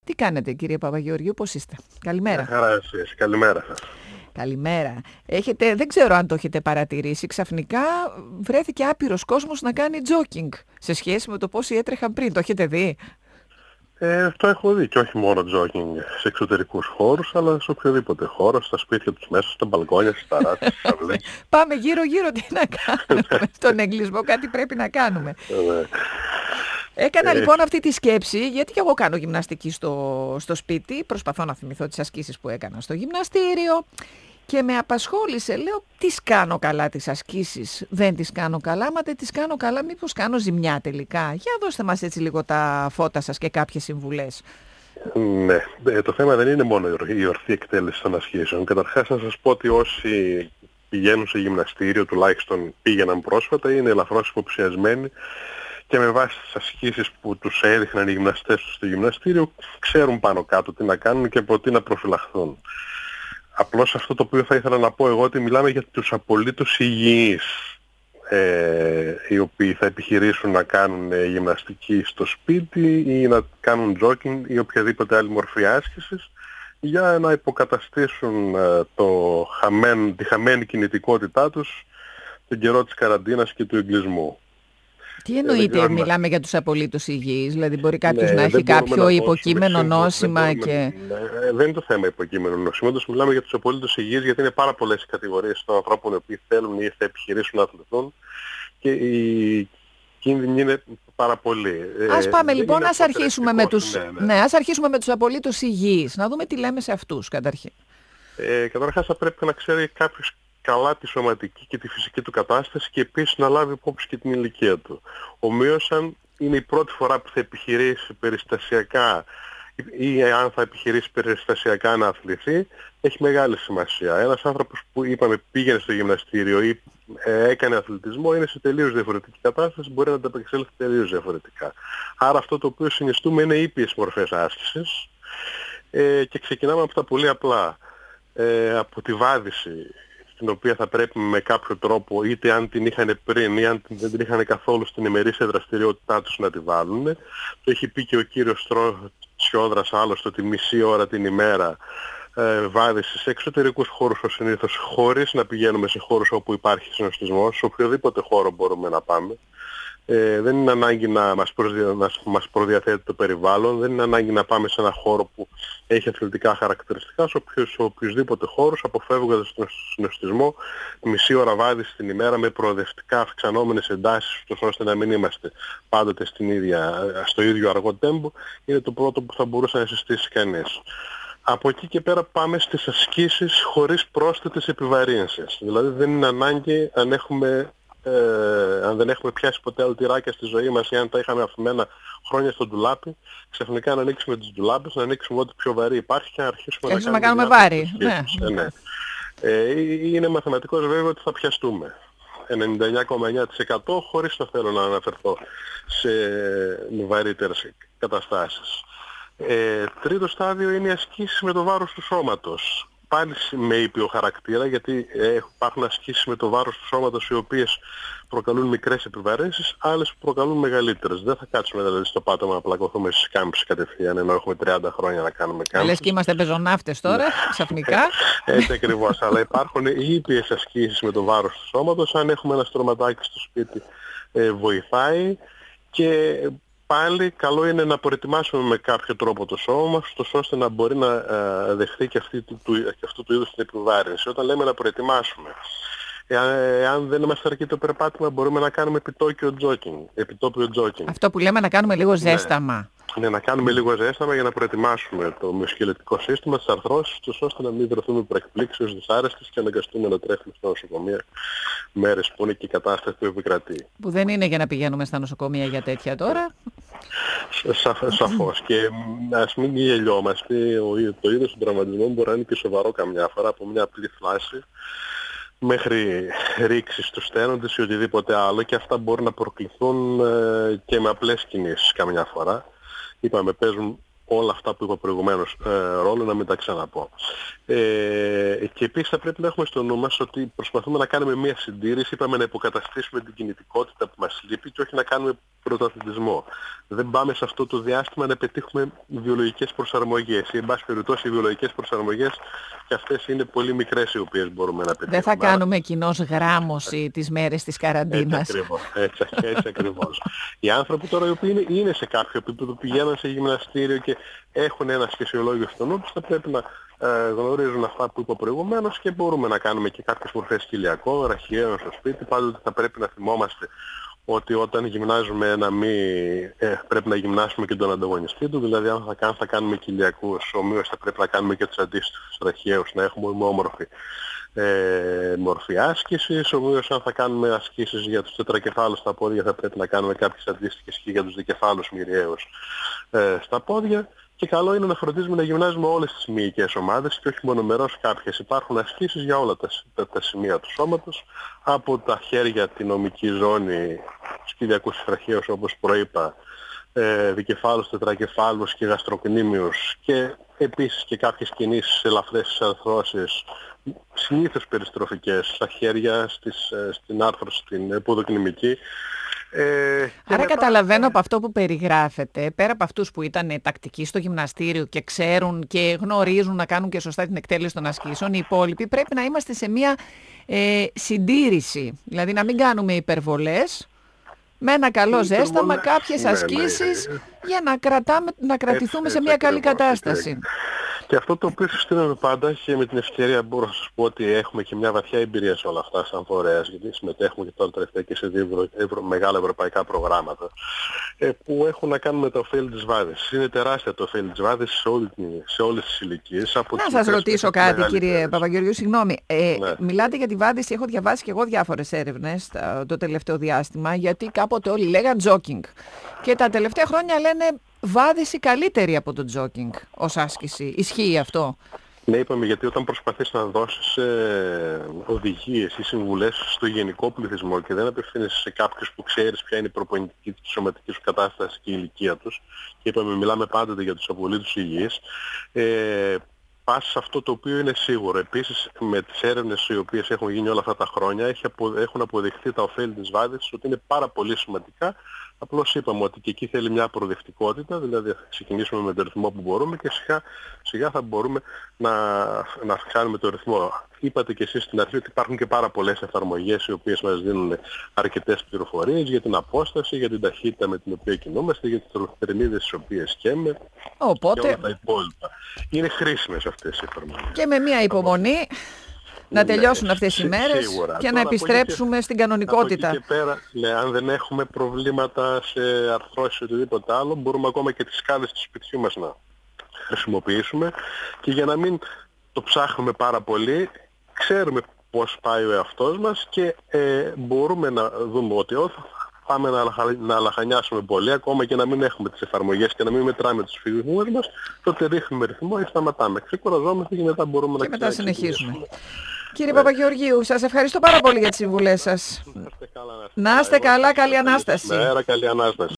Τι κάνετε, κύριε Παπαγεωργίου, πώς είστε? Καλημέρα. Χαρά εσείς. Καλημέρα σας. Καλημέρα. Δεν ξέρω αν το έχετε παρατηρήσει, ξαφνικά βρέθηκε άπειρος κόσμος να κάνει τζόκινγκ σε σχέση με το πόσοι έτρεχαν πριν. Το έχετε δει? Το έχω δει και όχι μόνο τζόκινγκ σε εξωτερικούς χώρους, αλλά σε οποιοδήποτε χώρο, στα σπίτια τους μέσα, στα μπαλκόνια, στις ταράτες, στις αυλές. Πάμε γύρω-γύρω, τι να κάνουμε? Στον εγκλισμό κάτι πρέπει να κάνουμε. Έκανα λοιπόν αυτή τη σκέψη, γιατί και εγώ κάνω γυμναστική στο σπίτι, προσπαθώ να θυμηθώ τις ασκήσεις που έκανα στο γυμναστήριο και με απασχόλησε, λέω, τις κάνω καλά τις ασκήσεις, δεν τις κάνω καλά, μα δεν τις κάνω καλά, μήπως κάνω ζημιά τελικά? Για δώστε μας έτσι λίγο τα φώτα σας και κάποιες συμβουλές. Ναι, το θέμα δεν είναι μόνο η ορθή εκτέλεση των ασκήσεων. Καταρχάς να σας πω ότι όσοι πηγαίνουν σε γυμναστήριο, τουλάχιστον πήγαιναν πρόσφατα, είναι ελαφρώς υποψιασμένοι και με βάση τις ασκήσεις που τους έδειχναν οι γυμναστές τους στο γυμναστήριο ξέρουν πάνω κάτω τι να κάνουν και από τι να προφυλαχθούν. Απλώς αυτό το οποίο θα ήθελα να πω εγώ ότι μιλάμε για τους απολύτως υγιείς οι οποίοι θα επιχειρήσουν να κάνουν γυμναστική στο σπίτι ή να κάνουν τζόκινγκ ή οποιαδήποτε άλλη μορφή άσκησης για να υποκαταστήσουν τη χαμένη κινητικότητά τους τον καιρό της καραντίνας και του εγκλισμού. Τι εννοείται μιλάμε για τους απολύτως υγιείς? Δηλαδή μπορεί κάποιος να έχει κάποιο υποκείμενο νόσημα και... Δεν είναι το θέμα υποκείμενο νοσήματος, μιλάμε για τους απολύτως υγιείς γιατί είναι πάρα πολλές οι κατηγορίες των ανθρώπων οι οποίοι θέλουν ή θα επιχειρήσουν να αθληθούν και οι κίνδυνοι είναι πάρα πολλοί. Ας πάμε λοιπόν, ας αρχίσουμε με τους απολύτως υγιείς, να δούμε τι λέμε σε αυτούς καταρχήν. Καταρχάς θα πρέπει να ξέρει κάποιος καλά τη σωματική και τη φυσική του κατάσταση και επίσης να λάβει υπόψη και την ηλικία του. Ομοίως αν είναι η πρώτη φορά που θα επιχειρήσει περιστασιακά ή αν θα επιχειρήσει περιστασιακά να αθληθεί, έχει μεγάλη σημασία. Ένας άνθρωπος που είπαμε πήγαινε στο γυμναστήριο ή έκανε αθλητισμό είναι σε τελείως διαφορετική κατάσταση, μπορεί να ανταπεξέλθει τελείως διαφορετικά. Άρα αυτό το οποίο συνιστούμε είναι ήπιες μορφές άσκησης και ξεκινάμε από τα πολύ απλά. Από τη βάδιση, την οποία θα πρέπει με κάποιο τρόπο, είτε αν την είχαν πριν ή αν δεν την είχαν καθόλου στην ημερήσια δραστηριότητά τους, να τη βάλουν. Το έχει πει και ο κύριος Τσιόδρας άλλωστε ότι μισή ώρα την ημέρα βάδιση σε εξωτερικούς χώρους ως συνήθως, χωρίς να πηγαίνουμε σε χώρους όπου υπάρχει συνοστισμός, σε οποιοδήποτε χώρο μπορούμε να πάμε. Δεν είναι ανάγκη να μας προδιαθέτει το περιβάλλον, δεν είναι ανάγκη να πάμε σε ένα χώρο που έχει αθλητικά χαρακτηριστικά, σε οποιοσδήποτε χώρους, αποφεύγοντας τον συνοστισμό, μισή ώρα βάδιση την ημέρα με προοδευτικά αυξανόμενες εντάσεις, ώστε να μην είμαστε πάντοτε στο ίδιο αργό τέμπο, είναι το πρώτο που θα μπορούσε να συστήσει κανείς. Από εκεί και πέρα πάμε στις ασκήσεις χωρίς πρόσθετες επιβαρύνσεις. Δηλαδή δεν είναι ανάγκη αν δεν έχουμε πιάσει ποτέ αλτιράκια στη ζωή μας ή αν τα είχαμε αφημένα χρόνια στο ντουλάπι, ξαφνικά να ανοίξουμε τις ντουλάπες, να ανοίξουμε ό,τι πιο βαρύ υπάρχει και να αρχίσουμε να κάνουμε βάρη. Ναι. Είναι μαθηματικός βέβαια ότι θα πιαστούμε. 99,9% χωρίς να θέλω να αναφερθώ σε βαρύτερες καταστάσεις. Τρίτο στάδιο είναι οι ασκήσεις με το βάρος του σώματος. Πάλι με ήπιο χαρακτήρα, γιατί υπάρχουν ασκήσεις με το βάρος του σώματος οι οποίες προκαλούν μικρές επιβαρύνσεις, άλλες που προκαλούν μεγαλύτερες. Δεν θα κάτσουμε δηλαδή στο πάτωμα να πλακωθούμε στις κάμψεις κατευθείαν, ενώ έχουμε 30 χρόνια να κάνουμε κάμψεις. Λες και είμαστε πεζοναύτες τώρα, ξαφνικά. Έτσι ακριβώς, αλλά υπάρχουν ήπιες ασκήσεις με το βάρος του σώματος. Αν έχουμε ένα στρωματάκι στο σπίτι βοηθάει και... Πάλι καλό είναι να προετοιμάσουμε με κάποιο τρόπο το σώμα μας, ώστε να μπορεί να δεχθεί και αυτού του είδους την επιβάρυνση. Όταν λέμε να προετοιμάσουμε, εάν δεν μας αρκεί το περπάτημα, μπορούμε να κάνουμε επιτόπιο τζόκινγκ. Αυτό που λέμε να κάνουμε λίγο ζέσταμα. Ναι, να κάνουμε λίγο ζέσταμα για να προετοιμάσουμε το μυοσκελετικό σύστημα, τις αρθρώσεις τους, ώστε να μην βρεθούμε προεκπλήξεως δυσάρεστες και αναγκαστούμε να τρέχουμε στα νοσοκομεία μέρες που είναι και η κατάσταση που επικρατεί. Που δεν είναι για να πηγαίνουμε στα νοσοκομεία για τέτοια τώρα. Σαφώς. Και ας μην γελιόμαστε, το είδος των τραυματισμών μπορεί να είναι και σοβαρό καμιά φορά, από μια απλή φλάση μέχρι ρήξεις στους στένοντες ή οτιδήποτε άλλο, και αυτά μπορούν να προκληθούν και με απλές κινήσεις καμιά φορά. Είπαμε, παίζουν όλα αυτά που είπα προηγουμένως ρόλο, να μην τα ξαναπώ. Και επίσης θα πρέπει να έχουμε στο νου μας ότι προσπαθούμε να κάνουμε μια συντήρηση, είπαμε να υποκαταστήσουμε την κινητικότητα που μας λείπει και όχι να κάνουμε πρωταθλητισμό. Δεν πάμε σε αυτό το διάστημα να πετύχουμε βιολογικές προσαρμογές ή εν πάση περιπτώσει οι βιολογικές προσαρμογές και αυτές είναι πολύ μικρές οι οποίες μπορούμε να πετύχουμε. Δεν θα κάνουμε κοινώς γράμμωση τις μέρες της καραντίνας. Έτσι ακριβώς. Οι άνθρωποι τώρα οι οποίοι είναι σε κάποιο επίπεδο, πηγαίνουν σε γυμναστήριο και έχουν ένα σχεσιολόγιο στο νου τους, θα πρέπει να γνωρίζουν αυτά που είπα προηγουμένως και μπορούμε να κάνουμε και κάποιες μορφές κοιλιακών, ραχιαίων στο σπίτι. Πάντοτε θα πρέπει να θυμόμαστε ότι όταν γυμνάζουμε ένα μη πρέπει να γυμνάσουμε και τον ανταγωνιστή του, δηλαδή αν θα κάνουμε κοιλιακούς, ομοίως θα πρέπει να κάνουμε και τους αντίστοιχους ραχιαίους, να έχουμε ομοιόμορφη μορφή άσκησης. Ομοίως αν θα κάνουμε ασκήσεις για τους τετρακεφάλους στα πόδια θα πρέπει να κάνουμε κάποιες αντίστοιχες και για τους δικεφάλους μυριαίους στα πόδια. Και καλό είναι να φροντίζουμε να γυμνάζουμε όλες τις μυϊκές ομάδες και όχι μονομερώς κάποιες. Υπάρχουν ασκήσεις για όλα τα σημεία του σώματος, από τα χέρια, την ομική ζώνη, σκυλιακούς τραχαίους όπως προείπα, δικεφάλους, τετρακεφάλους και γαστροκνήμιους και επίσης και κάποιες κινήσεις ελαφρές αρθρώσεις, συνήθως περιστροφικές, στα χέρια, στην άρθρωση, στην ποδοκνημική. Άρα καταλαβαίνω από αυτό που περιγράφετε, πέρα από αυτούς που ήταν τακτικοί στο γυμναστήριο και ξέρουν και γνωρίζουν να κάνουν και σωστά την εκτέλεση των ασκήσεων, οι υπόλοιποι πρέπει να είμαστε σε μια συντήρηση. Δηλαδή να μην κάνουμε υπερβολές, με ένα καλό ζέσταμα, κάποιες ασκήσεις για να κρατηθούμε σε μια καλή κατάσταση. Και αυτό το οποίο συστήναμε πάντα και με την ευκαιρία μπορώ να σας πω ότι έχουμε και μια βαθιά εμπειρία σε όλα αυτά σαν φορέας, γιατί συμμετέχουμε και τώρα τελευταία και σε δύο μεγάλα ευρωπαϊκά προγράμματα που έχουν να κάνουν με τα ωφέλη της βάδισης. Είναι τεράστια το ωφέλη της βάδισης σε όλες τις ηλικίες. Να σας ρωτήσω κάτι κύριε Παπαγεωργίου, συγγνώμη. Μιλάτε για τη βάδιση, έχω διαβάσει και εγώ διάφορες έρευνες το τελευταίο διάστημα, γιατί κάποτε όλοι λέγαν jogging. Και τα τελευταία χρόνια λένε βάδιση καλύτερη από το jogging ως άσκηση. Ισχύει αυτό? Ναι, είπαμε, γιατί όταν προσπαθείς να δώσεις οδηγίες ή συμβουλές στο γενικό πληθυσμό και δεν απευθύνεσαι σε κάποιους που ξέρεις ποια είναι η προπονητική και σωματική σου κατάσταση και η ηλικία τους, και είπαμε μιλάμε πάντοτε για τους απολύτως υγιείς, πας σε αυτό το οποίο είναι σίγουρο. Επίσης με τις έρευνες οι οποίες έχουν γίνει όλα αυτά τα χρόνια έχουν αποδειχθεί τα ωφέλη της βάδισης ότι είναι πάρα πολύ σημαντικά. Απλώς είπαμε ότι και εκεί θέλει μια προοδευτικότητα, δηλαδή θα ξεκινήσουμε με το ρυθμό που μπορούμε και σιγά θα μπορούμε να αυξάνουμε το ρυθμό. Είπατε και εσείς στην αρχή ότι υπάρχουν και πάρα πολλές εφαρμογές οι οποίες μας δίνουν αρκετές πληροφορίες για την απόσταση, για την ταχύτητα με την οποία κινούμαστε, για τις θερμίδες τις οποίες καίμε και όλα τα υπόλοιπα. Είναι χρήσιμες αυτές οι εφαρμογές. Και με μια υπομονή να τελειώσουν αυτές οι μέρες σίγουρα. Και τώρα να επιστρέψουμε στην κανονικότητα. Από εκεί και πέρα, αν δεν έχουμε προβλήματα σε αρθρώσεις ή οτιδήποτε άλλο, μπορούμε ακόμα και τις σκάλες του σπιτιού μας να χρησιμοποιήσουμε και για να μην το ψάχνουμε πάρα πολύ, ξέρουμε πώς πάει ο εαυτός μας και μπορούμε να δούμε ότι πάμε να λαχανιάσουμε πολύ, ακόμα και να μην έχουμε τις εφαρμογές και να μην μετράμε τους φυγμούς μας, τότε ρίχνουμε ρυθμό ή σταματάμε. Ξεκουραζόμαστε και μετά μπορούμε να συνεχίσουμε. Κύριε Παπαγεωργίου, σας ευχαριστώ πάρα πολύ για τις συμβουλές σας. Να είστε καλά, καλή Ανάσταση. Καλή Ανάσταση.